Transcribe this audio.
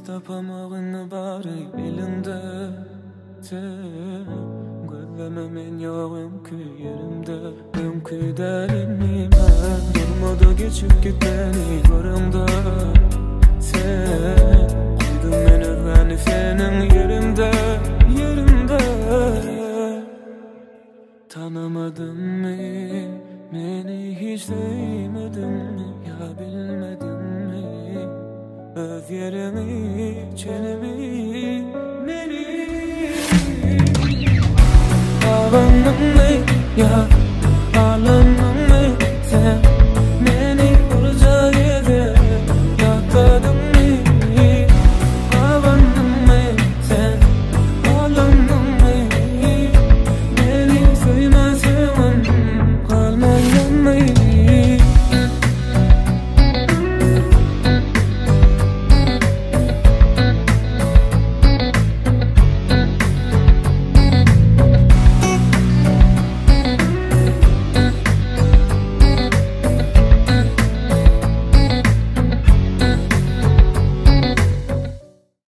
tapamağını bari elinde. Gözleme men yoğum ki yerimde. Ömkü derimi ben durmadı geçip git beni görümde. Sen koydun beni ben senin yerimde, yerimde. Tanımadın mı beni, hiç sevmedin mi ya, bilmedin mi öz yerimi, çenemi, beni. Havanım ne ya,